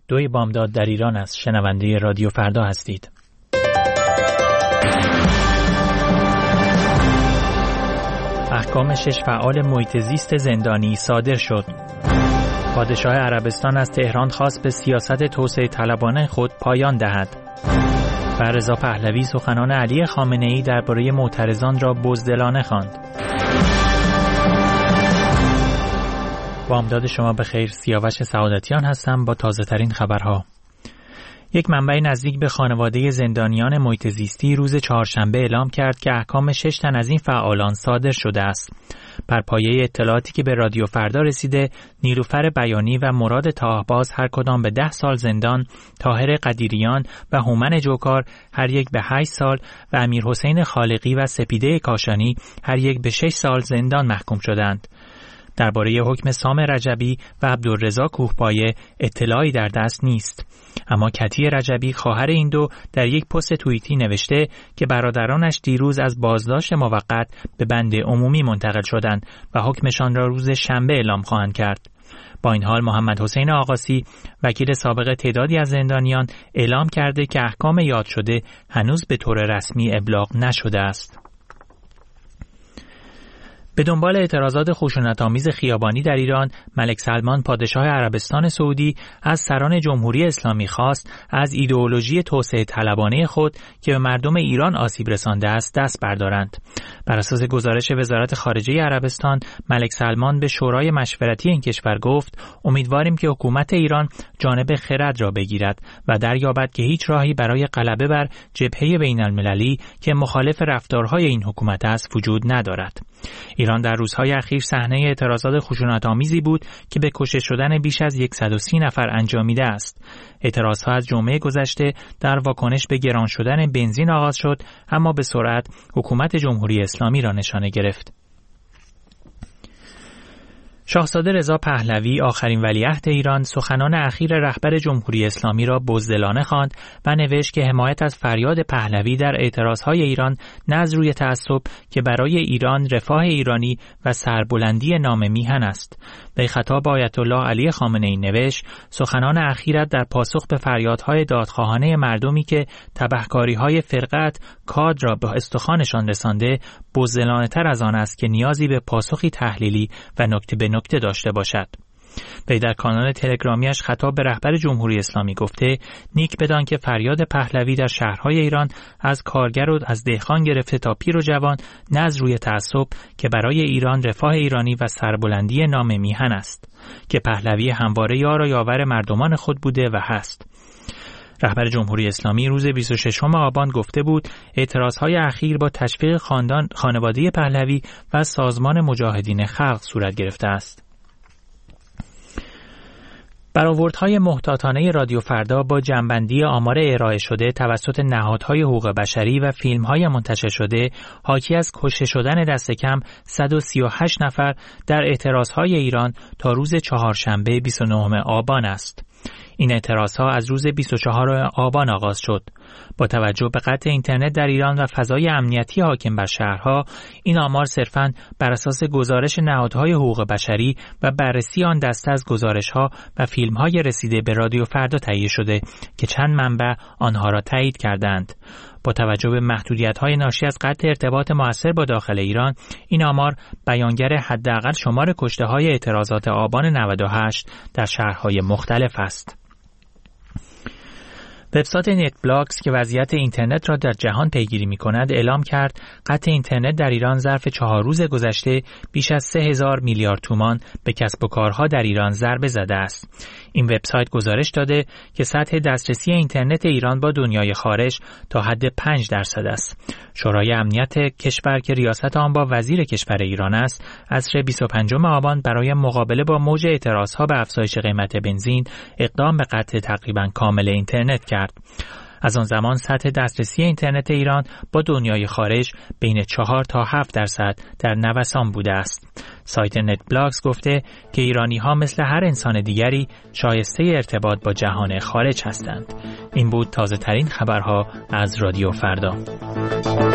2 بامداد در ایران است. شنونده رادیو فردا هستید. احکام 6 فعال محیط زیست زندانی صادر شد. پادشاه عربستان از تهران خواست به سیاست توسعه طلبانه خود پایان دهد. و رضا پهلوی سخنان علی خامنه‌ای درباره معترضان را بزدلانه خواند. بامداد شما بخیر. سیاوش سعادتیان هستم با تازه ترین خبرها. یک منبع نزدیک به خانواده زندانیان محیط زیستی روز چهارشنبه اعلام کرد که احکام 6 تن از این فعالان صادر شده است. بر پایه اطلاعاتی که به رادیو فردا رسیده، نیلوفر بیانی و مراد تاهباز هر کدام به 10 سال زندان، طاهر قدیریان و هومن جوکار هر یک به 8 سال و امیرحسین خالقی و سپیده کاشانی هر یک به 6 سال زندان محکوم شدند. درباره حکم سام رجبی و عبدالرضا کوهپایه اطلاعی در دست نیست. اما کتی رجبی خواهر این دو در یک پست توییتی نوشته که برادرانش دیروز از بازداشت موقت به بند عمومی منتقل شدند و حکمشان را روز شنبه اعلام خواهند کرد. با این حال محمد حسین آقاسی وکیل سابق تعدادی از زندانیان اعلام کرده که احکام یاد شده هنوز به طور رسمی ابلاغ نشده است. به دنبال اعتراضات خشونت‌آمیز خیابانی در ایران، ملک سلمان پادشاه عربستان سعودی از سران جمهوری اسلامی خواست از ایدئولوژی توسعه طلبانه خود که به مردم ایران آسیب رسانده است دست بردارند. بر اساس گزارش وزارت خارجه عربستان، ملک سلمان به شورای مشورتی این کشور گفت: امیدواریم که حکومت ایران جانب خرد را بگیرد و دریابد که هیچ راهی برای غلبه بر جبهه بین‌المللی که مخالف رفتارهای این حکومت است وجود ندارد. ایران در روزهای اخیر صحنه اعتراضات خشونت‌آمیزی بود که به کشته شدن بیش از 130 نفر انجامیده است. اعتراضها از جمعه گذشته در واکنش به گران شدن بنزین آغاز شد، اما به سرعت حکومت جمهوری اسلامی را نشانه گرفت. شاهزاده رضا پهلوی آخرین ولیعهد ایران سخنان اخیر رهبر جمهوری اسلامی را بزدلانه خواند و نوشت که حمایت از فریاد پهلوی در اعتراضهای ایران نه از روی تعصب که برای ایران رفاه ایرانی و سربلندی نام میهن است. در خطاب آیت الله علی خامنه‌ای نوشت: سخنان اخیرت در پاسخ به فریادهای دادخواهانه مردمی که تبهکاری‌های فرقت کادر را به استخوانشان رسانده بزدلانه‌تر از آن است که نیازی به پاسخی تحلیلی و نکته به نکته داشته باشد. وی در کانال تلگرامیش خطاب به رهبر جمهوری اسلامی گفته: نیک بدان که فریاد پهلوی در شهرهای ایران از کارگر و از دهقان گرفته تا پیر و جوان نه از روی تعصب که برای ایران رفاه ایرانی و سربلندی نام میهن است، که پهلوی همواره یار و یاور مردمان خود بوده و هست. رهبر جمهوری اسلامی روز 26 آبان گفته بود اعتراضهای اخیر با تشویق خانواده پهلوی و سازمان مجاهدین خلق صورت گرفته است. برآوردهای محتاطانه رادیو فردا با جمع‌بندی آمار ارائه شده توسط نهادهای حقوق بشری و فیلم‌های منتشر شده حاکی از کشته شدن دست کم 138 نفر در اعتراضهای ایران تا روز چهارشنبه 29 آبان است. این اعتراضها از روز 24 آبان آغاز شد. با توجه به قطع اینترنت در ایران و فضای امنیتی حاکم بر شهرها، این آمار صرفاً بر اساس گزارش نهادهای حقوق بشری و بررسی آن دسته از گزارش‌ها و فیلم‌های رسیده به رادیو فردا تهیه شده که چند منبع آنها را تایید کردند. با توجه به محدودیت‌های ناشی از قطع ارتباط مؤثر با داخل ایران، این آمار بیانگر حداقل شمار کشته‌های اعتراضات آبان 98 در شهرهای مختلف است. وبسایت نت بلاکس که وضعیت اینترنت را در جهان پیگیری می‌کند اعلام کرد قطع اینترنت در ایران ظرف 4 روز گذشته بیش از 3000 میلیارد تومان به کسب و کارها در ایران ضربه زده است. این وبسایت گزارش داده که سطح دسترسی اینترنت ایران با دنیای خارج تا حد 5% است. شورای امنیت کشور که ریاست آن با وزیر کشور ایران است، عصر 25 آبان برای مقابله با موج اعتراضها به افزایش قیمت بنزین اقدام به قطع تقریباً کامل اینترنت کرد. از آن زمان سطح دسترسی اینترنت ایران با دنیای خارج بین 4 تا 7% در نوسان بوده است. سایت نت بلاکس گفته که ایرانی‌ها مثل هر انسان دیگری شایسته ارتباط با جهان خارج هستند. این بود تازه ترین خبرها از رادیو فردا.